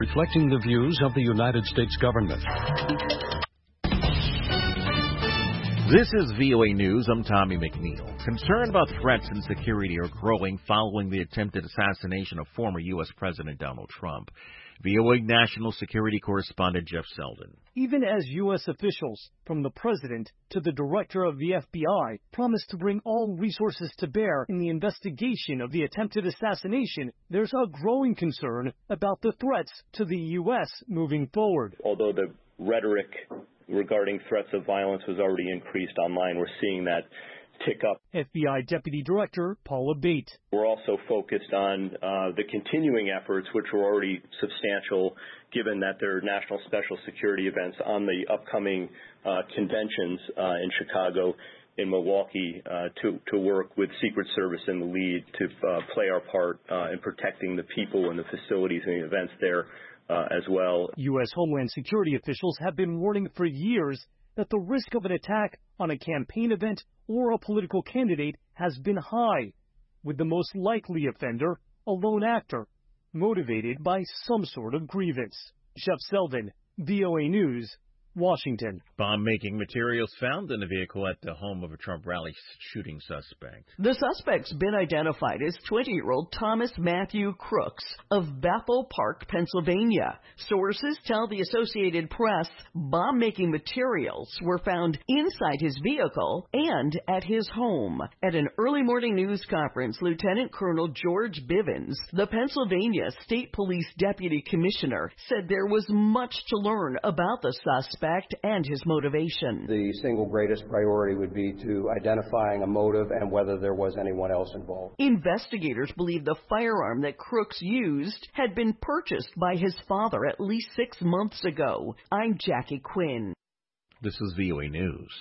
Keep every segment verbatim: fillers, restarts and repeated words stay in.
reflecting the views of the United States government. This is V O A News. I'm Tommy McNeil. Concern about threats and security are growing following the attempted assassination of former U S President Donald Trump. V O A national security correspondent Jeff Selden. Even as U S officials, from the president to the director of the F B I, promised to bring all resources to bear in the investigation of the attempted assassination, there's a growing concern about the threats to the U S moving forward. Although the rhetoric regarding threats of violence was already increased online, we're seeing that tick up. F B I Deputy Director Paula Bate. We're also focused on uh, the continuing efforts, which were already substantial, given that there are national special security events on the upcoming uh, conventions uh, in Chicago, in Milwaukee, uh, to, to work with Secret Service in the lead to uh, play our part uh, in protecting the people and the facilities and the events there uh, as well. U S Homeland Security officials have been warning for years that the risk of an attack on a campaign event or a political candidate has been high, with the most likely offender a lone actor, motivated by some sort of grievance. Jeff Selden, V O A News, Washington. Bomb-making materials found in the vehicle at the home of a Trump rally shooting suspect. The suspect's been identified as twenty-year-old Thomas Matthew Crooks of Bethel Park, Pennsylvania. Sources tell the Associated Press bomb-making materials were found inside his vehicle and at his home. At an early morning news conference, Lieutenant Colonel George Bivens, the Pennsylvania State Police Deputy Commissioner, said there was much to learn about the suspect and his motivation. The single greatest priority would be to identifying a motive and whether there was anyone else involved. Investigators believe the firearm that Crooks used had been purchased by his father at least six months ago. I'm Jackie Quinn. This is V O A News.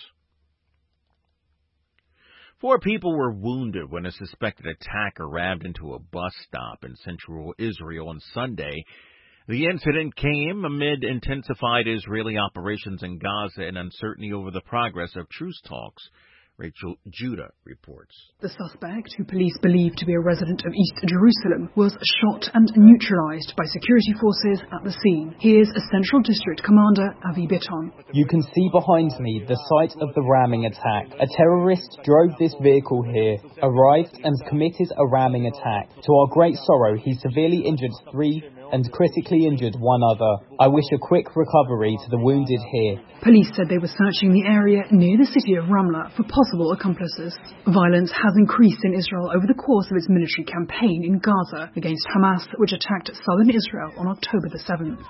Four people were wounded when a suspected attacker rammed into a bus stop in central Israel on Sunday. The incident came amid intensified Israeli operations in Gaza and uncertainty over the progress of truce talks. Rachel Judah reports. The suspect, who police believe to be a resident of East Jerusalem, was shot and neutralized by security forces at the scene. Here's a Central District Commander, Avi Bitton. You can see behind me the site of the ramming attack. A terrorist drove this vehicle here, arrived and committed a ramming attack. To our great sorrow, he severely injured three and critically injured one other. I wish a quick recovery to the wounded here. Police said they were searching the area near the city of Ramla for possible accomplices. Violence has increased in Israel over the course of its military campaign in Gaza against Hamas, which attacked southern Israel on October the seventh.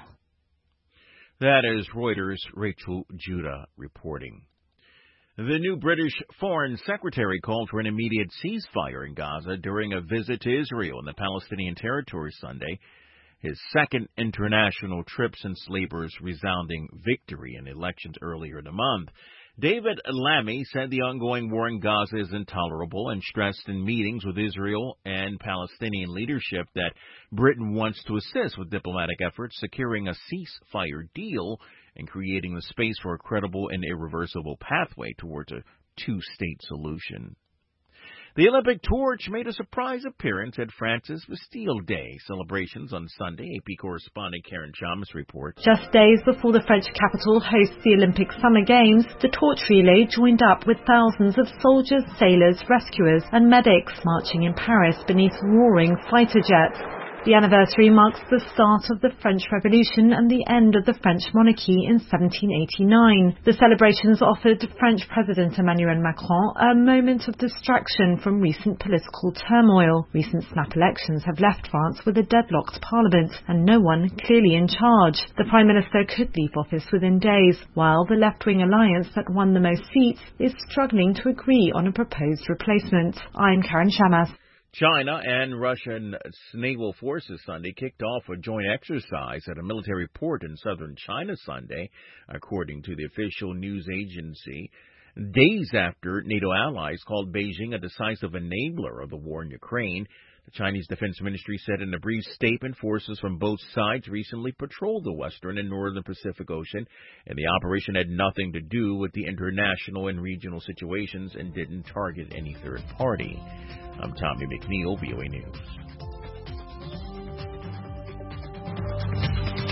That is Reuters' Rachel Judah reporting. The new British Foreign Secretary called for an immediate ceasefire in Gaza during a visit to Israel and the Palestinian territory Sunday. His second international trip since Labour's resounding victory in elections earlier in the month. David Lammy said the ongoing war in Gaza is intolerable and stressed in meetings with Israel and Palestinian leadership that Britain wants to assist with diplomatic efforts securing a ceasefire deal and creating the space for a credible and irreversible pathway towards a two-state solution. The Olympic torch made a surprise appearance at France's Bastille Day celebrations on Sunday. A P correspondent Karen Chamas reports. Just days before the French capital hosts the Olympic Summer Games, the torch relay joined up with thousands of soldiers, sailors, rescuers and medics marching in Paris beneath roaring fighter jets. The anniversary marks the start of the French Revolution and the end of the French monarchy in seventeen eighty-nine. The celebrations offered French President Emmanuel Macron a moment of distraction from recent political turmoil. Recent snap elections have left France with a deadlocked parliament and no one clearly in charge. The Prime Minister could leave office within days, while the left-wing alliance that won the most seats is struggling to agree on a proposed replacement. I'm Karen Chamas. China and Russian naval forces Sunday kicked off a joint exercise at a military port in southern China Sunday, according to the official news agency, days after NATO allies called Beijing a decisive enabler of the war in Ukraine. The Chinese Defense Ministry said in a brief statement forces from both sides recently patrolled the western and northern Pacific Ocean, and the operation had nothing to do with the international and regional situations and didn't target any third party. I'm Tommy McNeil, V O A News.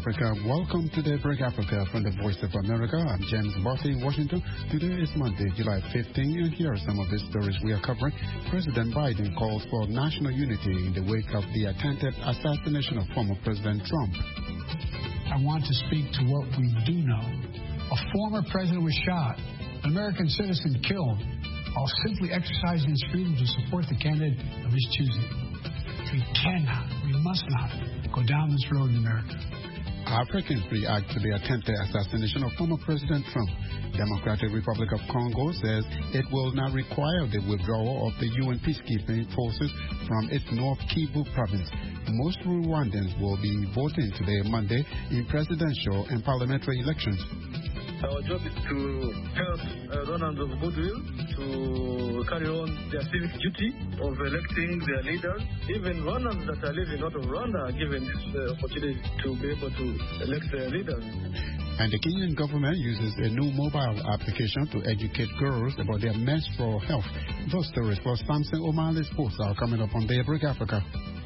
Africa. Welcome to Daybreak Africa from the Voice of America. I'm James Bossy in Washington. Today is Monday, July fifteenth, and here are some of the stories we are covering. President Biden calls for national unity in the wake of the attempted assassination of former President Trump. I want to speak to what we do know. A former president was shot, an American citizen killed, while simply exercising his freedom to support the candidate of his choosing. We cannot, we must not go down this road in America. Africans react to the attempted assassination of former President Trump. Democratic Republic of Congo says it will not require the withdrawal of the U N peacekeeping forces from its North Kivu province. Most Rwandans will be voting today, Monday, in presidential and parliamentary elections. Our job is to help uh, Rwandans of goodwill to carry on their civic duty of electing their leaders. Even Rwandans that are living out of Rwanda are given this uh, opportunity to be able to elect their leaders. And the Kenyan government uses a new mobile application to educate girls about their menstrual health. Those stories for Samson O'Malley's Sports are coming up on Daybreak Africa.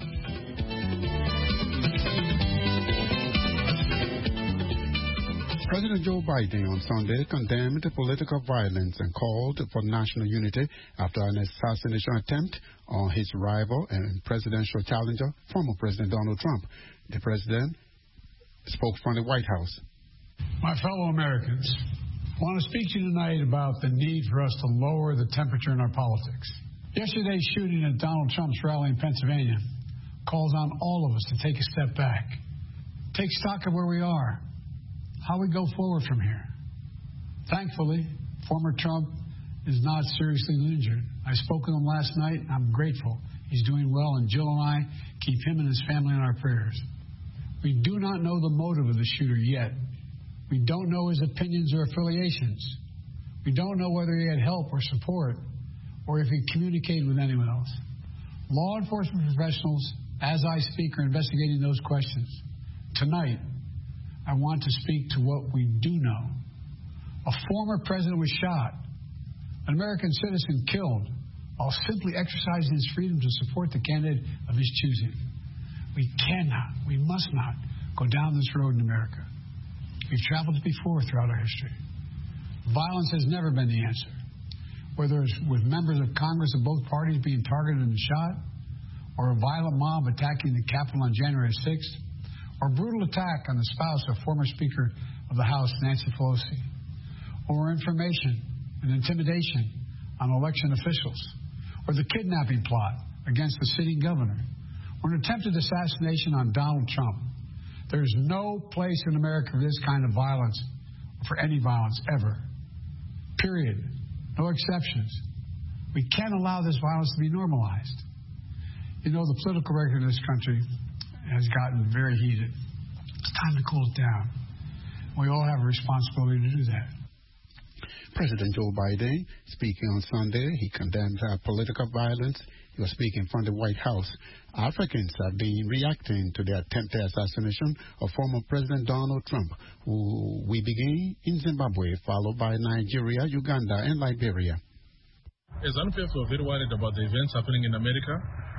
President Joe Biden on Sunday condemned political violence and called for national unity after an assassination attempt on his rival and presidential challenger, former President Donald Trump. The president spoke from the White House. My fellow Americans, I want to speak to you tonight about the need for us to lower the temperature in our politics. Yesterday's shooting at Donald Trump's rally in Pennsylvania calls on all of us to take a step back, take stock of where we are, how we go forward from here. Thankfully, former Trump is not seriously injured. I spoke with him last night. I'm grateful. He's doing well, and Jill and I keep him and his family in our prayers. We do not know the motive of the shooter yet. We don't know his opinions or affiliations. We don't know whether he had help or support or if he communicated with anyone else. Law enforcement professionals, as I speak, are investigating those questions. Tonight, I want to speak to what we do know. A former president was shot, an American citizen killed, while simply exercising his freedom to support the candidate of his choosing. We cannot, we must not go down this road in America. We've traveled it before throughout our history. Violence has never been the answer. Whether it's with members of Congress of both parties being targeted and shot, or a violent mob attacking the Capitol on January sixth, or brutal attack on the spouse of former Speaker of the House, Nancy Pelosi, or information and intimidation on election officials, or the kidnapping plot against the sitting governor, or an attempted assassination on Donald Trump. There is no place in America for this kind of violence, or for any violence ever. Period. No exceptions. We can't allow this violence to be normalized. You know, the political record in this country has gotten very heated. It's time to cool it down. We all have a responsibility to do that. President Joe Biden, speaking on Sunday, he condemned uh, political violence. He was speaking from the White House. Africans have been reacting to the attempted assassination of former President Donald Trump, who we begin in Zimbabwe, followed by Nigeria, Uganda, and Liberia. As N P F, we're very worried about the events happening in America.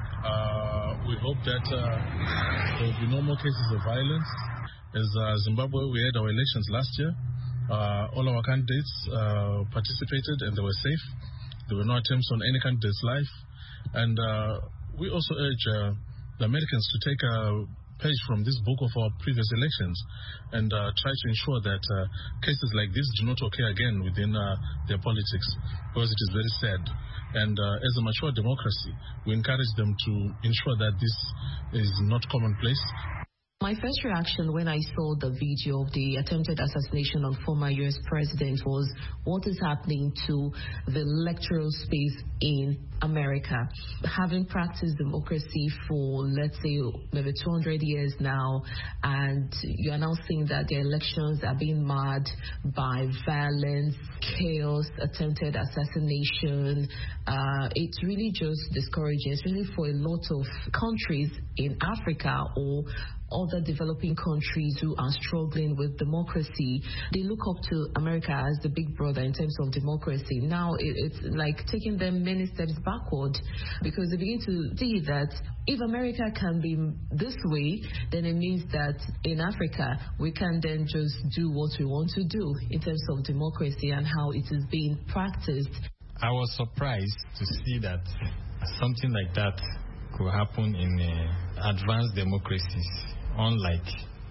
Uh, we hope that uh, there will be no more cases of violence. As uh, Zimbabwe, we had our elections last year. Uh, all our candidates uh, participated and they were safe. There were no attempts on any candidate's life. And uh, we also urge uh, the Americans to take a page from this book of our previous elections and uh, try to ensure that uh, cases like this do not occur again within uh, their politics, because it is very sad. And uh, as a mature democracy, we encourage them to ensure that this is not commonplace. My first reaction when I saw the video of the attempted assassination of former U S president was, what is happening to the electoral space in America? Having practiced democracy for, let's say, maybe two hundred years now, and you're now seeing that the elections are being marred by violence, chaos, attempted assassination, uh, it's really just discouraging, especially for a lot of countries in Africa or other developing countries who are struggling with democracy. They look up to America as the big brother in terms of democracy. Now it, it's like taking them many steps backward, because they begin to see that If America can be this way, then it means that in Africa, we can then just do what we want to do in terms of democracy and how it is being practiced. I was surprised to see that something like that could happen in uh, advanced democracies, unlike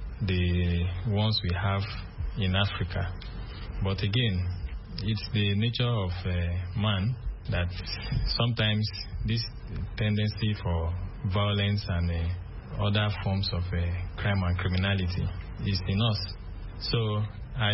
the ones we have in Africa. But again, it's the nature of uh, man that sometimes this tendency for violence and uh, other forms of uh, crime and criminality is in us. So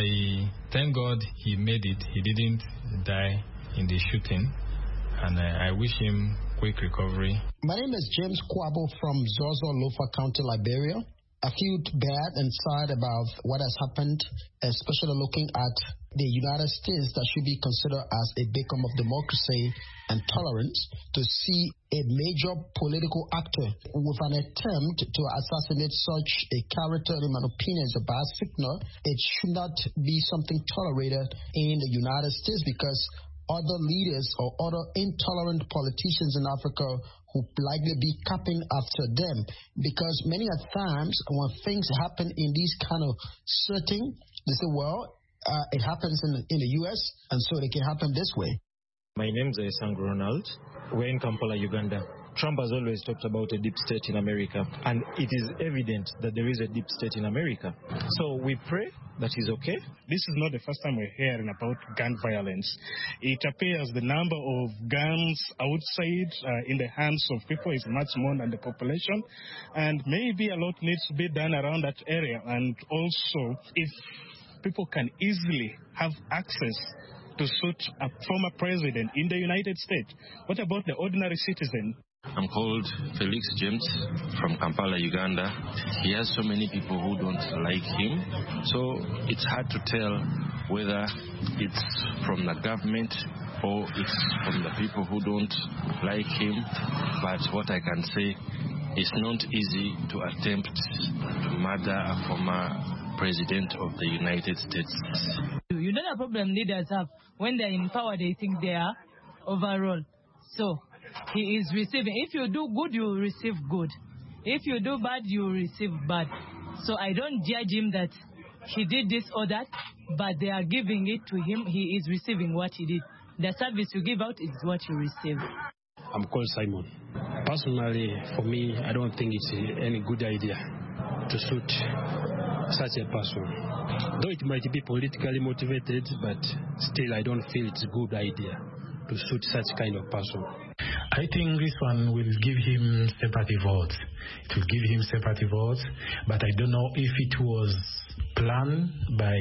I thank God he made it. He didn't die in the shooting, and uh, I wish him quick recovery. My name is James Kwabo from Zozo, Lofa County, Liberia. I feel bad and sad about what has happened, especially looking at the United States that should be considered as a beacon of democracy and tolerance, to see a major political actor with an attempt to assassinate such a character, in my opinion, is a bad signal. It should not be something tolerated in the United States, because other leaders or other intolerant politicians in Africa who likely be capping after them, because many a times when things happen in these kind of setting, they say, well, uh, it happens in, in the U S, and so it can happen this way. My name is Sandro Ronald. We're in Kampala, Uganda. Trump has always talked about a deep state in America, and it is evident that there is a deep state in America. So we pray that he's okay. This is not the first time we're hearing about gun violence. It appears the number of guns outside uh, in the hands of people is much more than the population, and maybe a lot needs to be done around that area. And also, if people can easily have access to suit a former president in the United States, what about the ordinary citizen? I'm called Felix James from Kampala, Uganda. He has so many people who don't like him, so it's hard to tell whether it's from the government or it's from the people who don't like him. But what I can say, it's not easy to attempt to murder a former president of the United States. You know the problem leaders have when they're in power, they think they are overall. So he is receiving. If you do good, you will receive good. If you do bad, you will receive bad. So I don't judge him that he did this or that, but they are giving it to him. He is receiving what he did. The service you give out is what you receive. I'm called Simon. Personally, for me, I don't think it's any good idea to shoot such a person. Though it might be politically motivated, but still I don't feel it's a good idea to shoot such kind of person. I think this one will give him sympathy votes. It will give him sympathy votes, but I don't know if it was planned by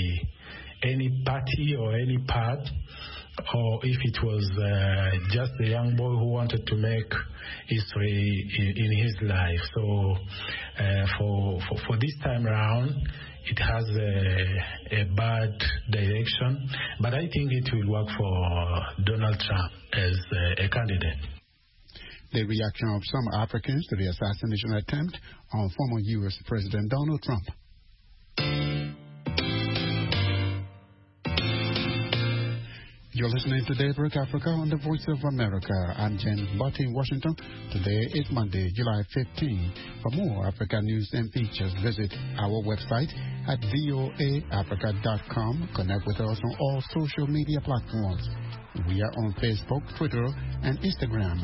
any party or any part, or if it was uh, just a young boy who wanted to make history in, in his life. So uh, for, for for this time around, it has a, a bad direction, but I think it will work for Donald Trump as a, a candidate. The reaction of some Africans to the assassination attempt on former U S President Donald Trump. You're listening to Daybreak Africa on the Voice of America. I'm James Butt in Washington. Today is Monday, July fifteenth. For more Africa news and features, visit our website at voa africa dot com. Connect with us on all social media platforms. We are on Facebook, Twitter, and Instagram.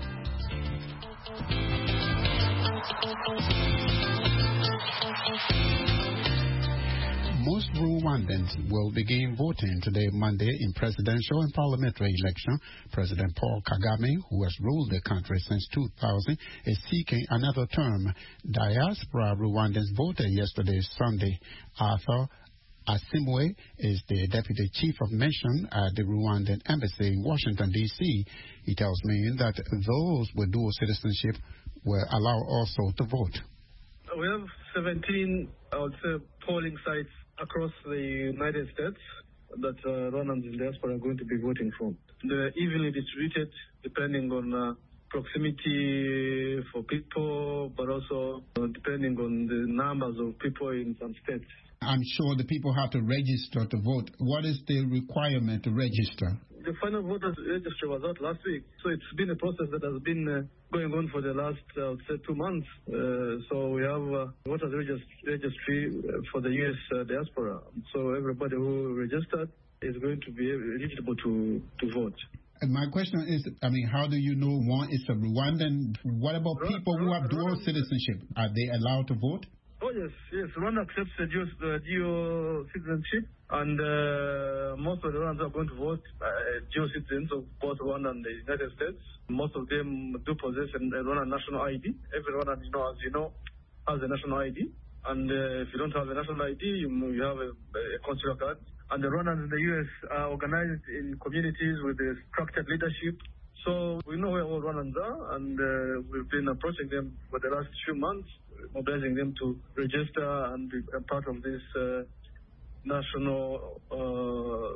Most Rwandans will begin voting today, Monday, in presidential and parliamentary election. President Paul Kagame, who has ruled the country since two thousand, is seeking another term. Diaspora Rwandans voted yesterday, Sunday. Arthur Asimwe is the deputy chief of mission at the Rwandan embassy in Washington, D C He tells me that those with dual citizenship were allowed also to vote. We have seventeen, I would say, polling sites across the United States that uh, Rwandans in diaspora are going to be voting from. They're evenly distributed depending on uh, proximity for people, but also uh, depending on the numbers of people in some states. I'm sure the people have to register to vote. What is the requirement to register? The final voters registry was out last week, so it's been a process that has been uh, going on for the last, uh, I would say, two months. Uh, so we have uh, voters regist- registry for the U S uh, diaspora. So everybody who registered is going to be eligible to, to vote. And my question is, I mean, how do you know one is a Rwandan? What about people who have dual citizenship? Are they allowed to vote? Oh, yes, yes. Rwanda accepts the dual, uh, dual citizenship, and uh, most of the Rwandans are going to vote uh, dual citizens of both Rwanda and the United States. Most of them do possess a Rwandan national I D. Every Rwandan, you know, as you know, has a national I D. And uh, if you don't have a national I D, you, you have a, a consular card. And the Rwandans in the U S are organized in communities with a structured leadership. So we know where all Rwandans are, and uh, we've been approaching them for the last few months, mobilizing them to register and be a part of this uh, national uh,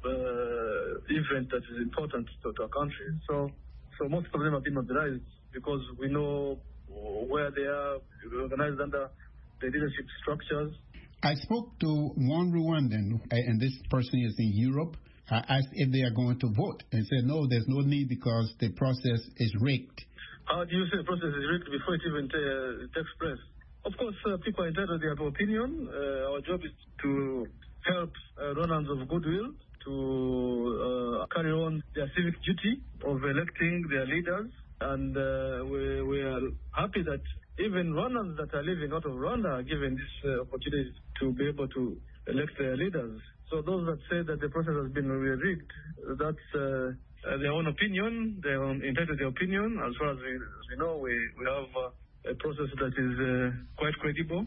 uh, event that is important to, to our country. So, so most of them have been mobilized because we know where they are organized under the leadership structures. I spoke to one Rwandan, and this person is in Europe. I asked if they are going to vote, and said no, there's no need because the process is rigged. How do you say the process is rigged before it even t- takes place? Of course, uh, people are entitled to their opinion. Uh, our job is to help uh, Rwandans of goodwill to uh, carry on their civic duty of electing their leaders. And uh, we, we are happy that even Rwandans that are living out of Rwanda are given this uh, opportunity to be able to elect their leaders. So those that say that the process has been rigged, that's uh, uh, their own opinion. They are entitled to their opinion. As far as we, as we know, we, we have uh, a process that is uh, quite credible.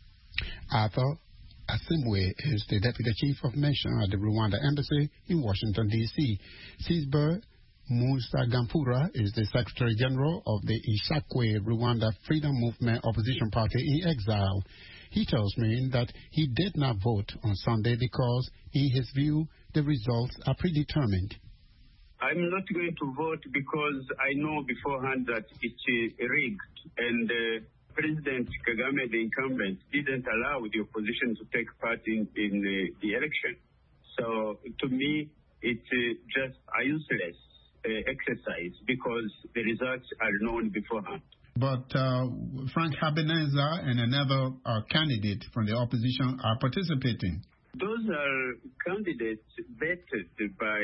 Arthur Asimwe is the Deputy Chief of Mission at the Rwanda Embassy in Washington, D C Cisber Musa Gamfura is the Secretary General of the Ishakwe Rwanda Freedom Movement Opposition Party in exile. He tells me that he did not vote on Sunday because, in his view, the results are predetermined. I'm not going to vote because I know beforehand that it's uh, rigged, and uh, President Kagame, the incumbent, didn't allow the opposition to take part in, in uh, the election. So, to me, it's uh, just a useless uh, exercise because the results are known beforehand. But uh, Frank Habineza and another uh, candidate from the opposition are participating. Those are candidates vetted by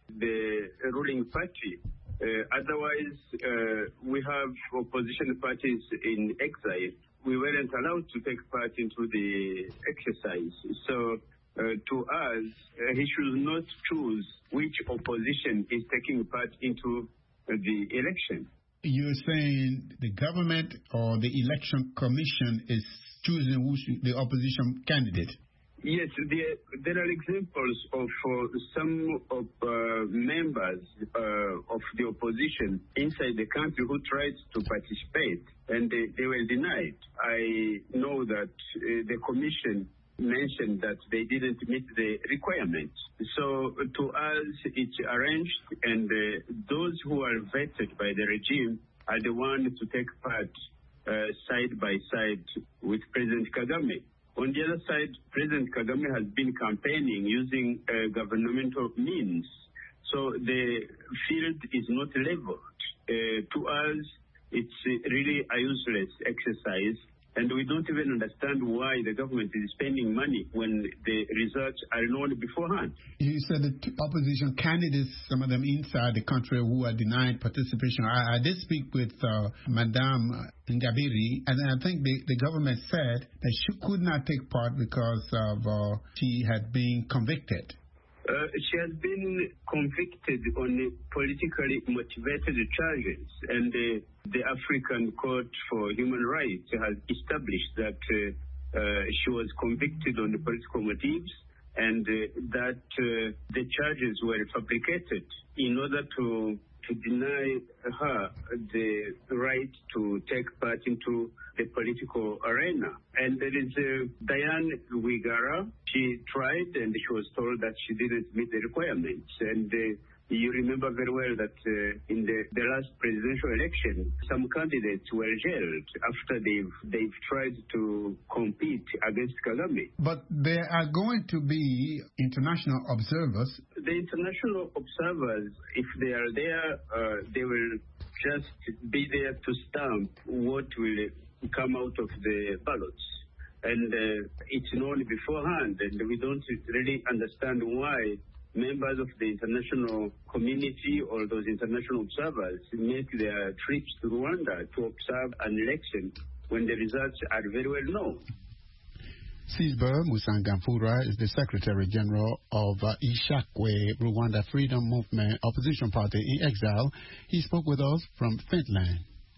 the ruling party. Uh, otherwise, uh, we have opposition parties in exile. We weren't allowed to take part into the exercise. So, uh, to us, uh, he should not choose which opposition is taking part into uh, the election. You're saying the government or the election commission is choosing who's the opposition candidate? Yes, there, there are examples of uh, some of uh, members uh, of the opposition inside the country who tried to participate, and they, they were denied. I know that uh, the commission mentioned that they didn't meet the requirements. So to us, it's arranged, and uh, those who are vetted by the regime are the ones to take part uh, side by side with President Kagame. On the other side, President Kagame has been campaigning using uh, governmental means. So the field is not leveled. Uh, to us, it's really a useless exercise. And we don't even understand why the government is spending money when the results are known beforehand. You said the opposition candidates, some of them inside the country, who are denied participation. I, I did speak with uh, Madame Ngabiri, and I think the, the government said that she could not take part because of uh, she had been convicted. Uh, she has been convicted on politically motivated charges, and uh, the African Court for Human Rights has established that uh, uh, she was convicted on the political motives, and uh, that uh, the charges were fabricated in order to, to deny her the right to take part into the political arena. And there is uh, Diane Wigara. She tried, and she was told that she didn't meet the requirements. And uh, You remember very well that uh, in the, the last presidential election, some candidates were jailed after they've, they've tried to compete against Kagame. But there are going to be international observers. The international observers, if they are there, uh, they will just be there to stamp what will come out of the ballots. And uh, it's known beforehand, and we don't really understand why members of the international community or those international observers make their trips to Rwanda to observe an election when the results are very well known. Cisber Musangamfura is the Secretary General of uh, Ishakwe Rwanda Freedom Movement opposition party in exile. He spoke with us from Finland.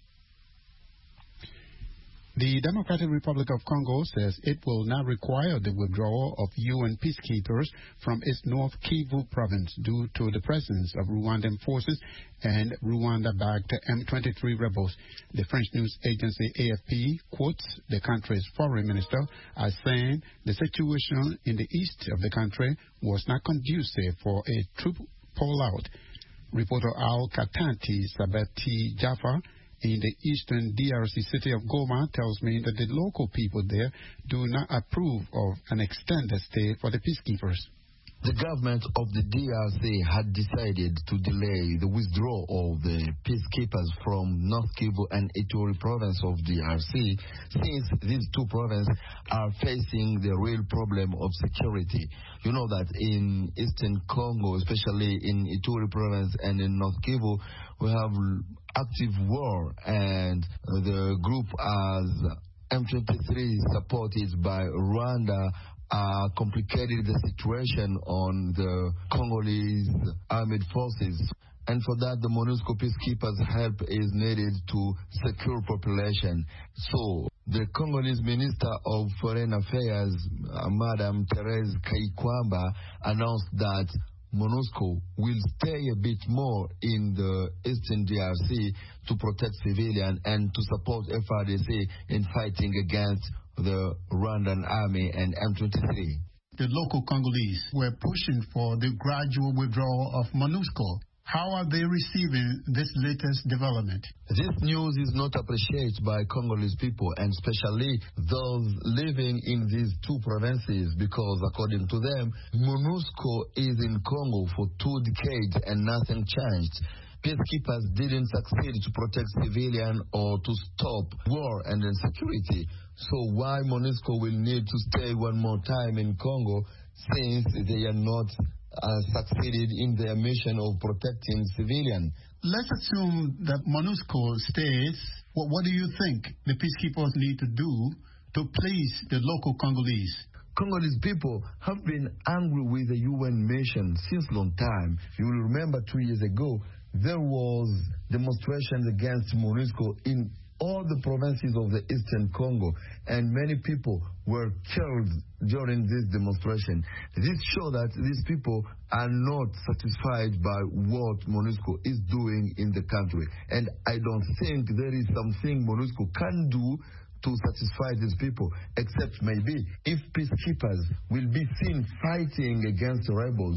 The Democratic Republic of Congo says it will now require the withdrawal of U N peacekeepers from its North Kivu province due to the presence of Rwandan forces and Rwanda-backed M twenty-three rebels. The French news agency A F P quotes the country's foreign minister as saying the situation in the east of the country was not conducive for a troop pullout. Reporter Al Katanti Sabeti Jaffa in the eastern D R C city of Goma tells me that the local people there do not approve of an extended stay for the peacekeepers. The government of the D R C had decided to delay the withdrawal of the peacekeepers from North Kivu and Ituri province of D R C since these two provinces are facing the real problem of security. You know that in eastern Congo, especially in Ituri province and in North Kivu, we have active war, and the group as M twenty-three supported by Rwanda uh, complicated the situation on the Congolese armed forces. And for that, the MONUSCO peacekeepers' help is needed to secure population. So the Congolese Minister of Foreign Affairs, uh, Madam Therese Kaikwamba, announced that MONUSCO will stay a bit more in the eastern D R C to protect civilians and to support F A R D C in fighting against the Rwandan army and M twenty-three. The local Congolese were pushing for the gradual withdrawal of MONUSCO. How are they receiving this latest development? This news is not appreciated by Congolese people, and especially those living in these two provinces, because according to them, MONUSCO is in Congo for two decades and nothing changed. Peacekeepers didn't succeed to protect civilians or to stop war and insecurity. So why MONUSCO will need to stay one more time in Congo since they are not Uh, succeeded in their mission of protecting civilians? Let's assume that MONUSCO stays. What, what do you think the peacekeepers need to do to please the local Congolese? Congolese people have been angry with the U N mission since a long time. You will remember two years ago, there was demonstrations against MONUSCO in all the provinces of the eastern Congo, and many people were killed during this demonstration. This shows that these people are not satisfied by what MONUSCO is doing in the country. And I don't think there is something MONUSCO can do to satisfy these people, except maybe if peacekeepers will be seen fighting against the rebels.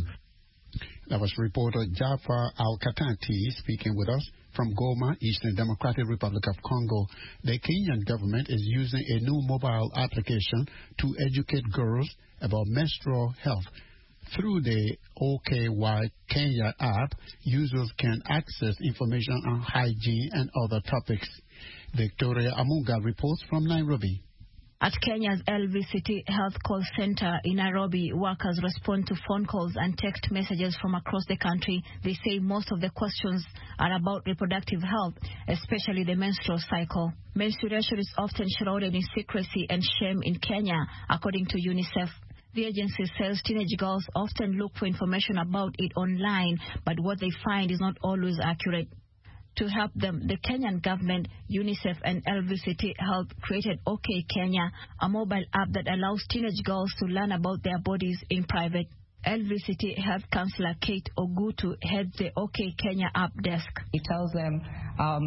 That was reporter Jafar Al-Katanti speaking with us from Goma, Eastern Democratic Republic of Congo. The Kenyan government is using a new mobile application to educate girls about menstrual health. Through the O K Y Kenya app, users can access information on hygiene and other topics. Victoria Amunga reports from Nairobi. At Kenya's L V C T Health Call Center in Nairobi, workers respond to phone calls and text messages from across the country. They say most of the questions are about reproductive health, especially the menstrual cycle. Menstruation is often shrouded in secrecy and shame in Kenya, according to UNICEF. The agency says teenage girls often look for information about it online, but what they find is not always accurate. To help them, the Kenyan government, UNICEF and L V C T Health created OK Kenya, a mobile app that allows teenage girls to learn about their bodies in private. L V C T Health Councillor Kate Ogutu heads the OK Kenya app desk. It tells them um,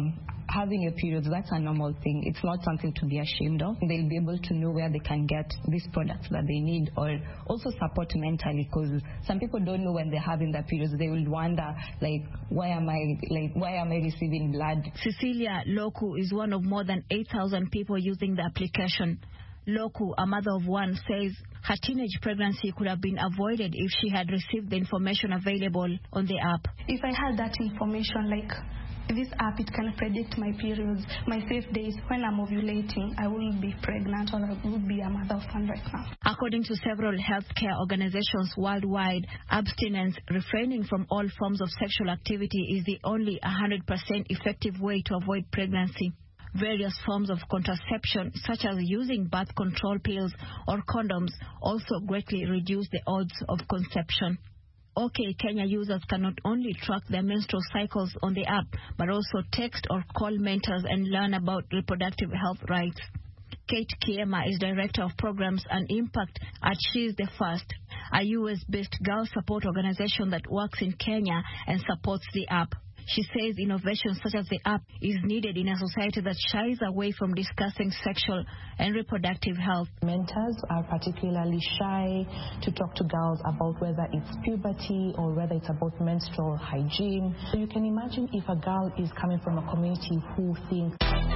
having your periods, that's a normal thing. It's not something to be ashamed of. They'll be able to know where they can get these products that they need, or also support mentally, because some people don't know when they're having their periods. They will wonder, like, why am I like why am I receiving blood? Cecilia Loku is one of more than eight thousand people using the application. Loku, a mother of one, says her teenage pregnancy could have been avoided if she had received the information available on the app. If I had that information, like this app, it can predict my periods, my safe days. When I'm ovulating, I will be pregnant, or I will be a mother of one right now. According to several healthcare organizations worldwide, abstinence, refraining from all forms of sexual activity, is the only one hundred percent effective way to avoid pregnancy. Various forms of contraception, such as using birth control pills or condoms, also greatly reduce the odds of conception. OK Kenya users can not only track their menstrual cycles on the app, but also text or call mentors and learn about reproductive health rights. Kate Kiema is Director of Programs and Impact at She's the First, a U S-based girl support organization that works in Kenya and supports the app. She says innovation such as the app is needed in a society that shies away from discussing sexual and reproductive health. Mentors are particularly shy to talk to girls about whether it's puberty or whether it's about menstrual hygiene. So you can imagine if a girl is coming from a community who thinks...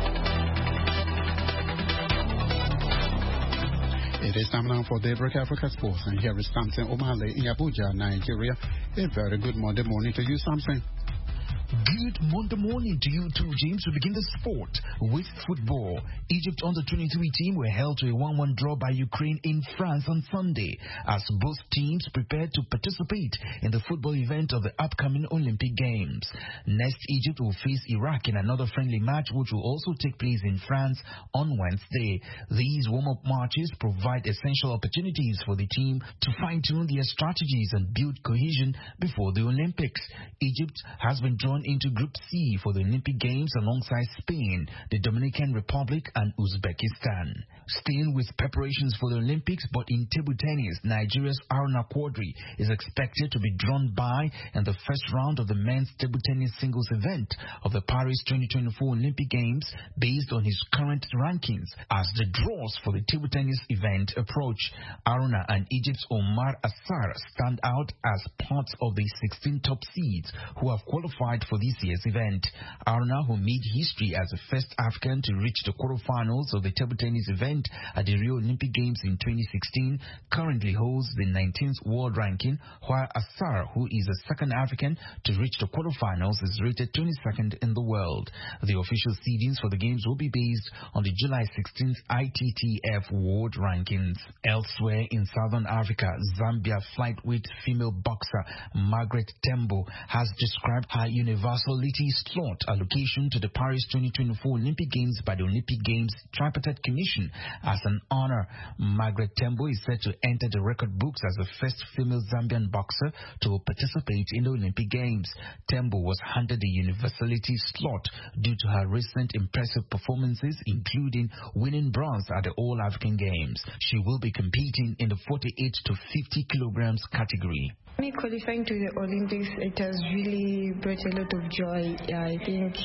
It is time now for Daybreak Africa Sports, and here is Samson Omale in Abuja, Nigeria. A very good Monday morning to you, Samson. Good Monday morning to you too, James. We begin the sport with football. Egypt under twenty-three team were held to a one one draw by Ukraine in France on Sunday as both teams prepared to participate in the football event of the upcoming Olympic Games. Next, Egypt will face Iraq in another friendly match which will also take place in France on Wednesday. These warm-up matches provide essential opportunities for the team to fine-tune their strategies and build cohesion before the Olympics. Egypt has been drawn into Group C for the Olympic Games alongside Spain, the Dominican Republic and Uzbekistan. Still with preparations for the Olympics, but in table tennis, Nigeria's Aruna Quadri is expected to be drawn by in the first round of the men's table tennis singles event of the Paris twenty twenty-four Olympic Games based on his current rankings. As the draws for the table tennis event approach, Aruna and Egypt's Omar Assar stand out as parts of the sixteen top seeds who have qualified for this year's event. Aruna, who made history as the first African to reach the quarterfinals of the table tennis event at the Rio Olympic Games in twenty sixteen, currently holds the nineteenth world ranking, while Assar, who is the second African to reach the quarterfinals, is rated twenty-second in the world. The official seedings for the games will be based on the July sixteenth I T T F world rankings. Elsewhere in Southern Africa, Zambia flyweight female boxer Margaret Tembo has described her universality slot allocation to the Paris twenty twenty-four Olympic Games by the Olympic Games Tripartite Commission as an honor. Margaret Tembo is said to enter the record books as the first female Zambian boxer to participate in the Olympic Games. Tembo was handed the universality slot due to her recent impressive performances, including winning bronze at the All-African Games. She will be competing in the forty-eight to fifty kilograms category. Me qualifying to the Olympics, it has really brought a lot of joy. Yeah, I think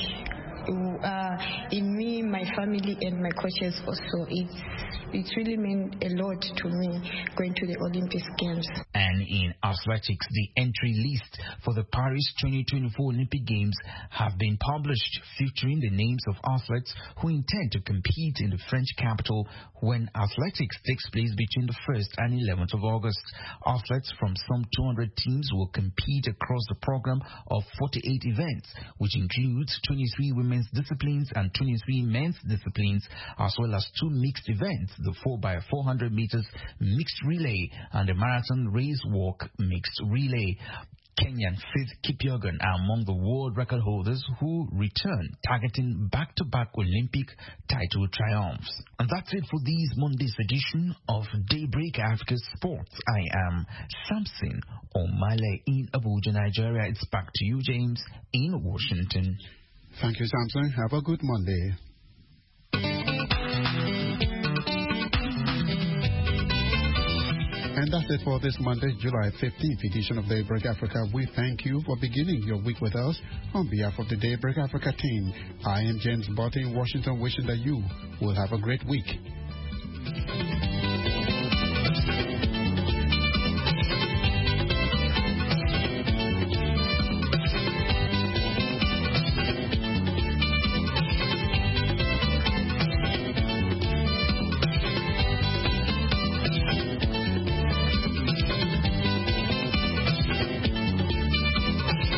uh, in me, my family, and my coaches also, it's it's really meant a lot to me going to the Olympic Games. And in athletics, the entry list for the Paris twenty twenty-four Olympic Games have been published, featuring the names of athletes who intend to compete in the French capital when athletics takes place between the first and eleventh of August. Athletes from some two hundred teams will compete across the program of forty-eight events, which includes twenty-three women's disciplines and twenty-three men's disciplines, as well as two mixed events, the four by four hundred meters mixed relay and the marathon race walk mixed relay. Kenyan Faith Kipyegon are among the world record holders who return, targeting back-to-back Olympic title triumphs. And that's it for this Monday's edition of Daybreak Africa Sports. I am Samson Omale in Abuja, Nigeria. It's back to you, James, in Washington. Thank you, Samson. Have a good Monday. And that's it for this Monday, July fifteenth edition of Daybreak Africa. We thank you for beginning your week with us. On behalf of the Daybreak Africa team, I am James Botte in Washington, wishing that you will have a great week.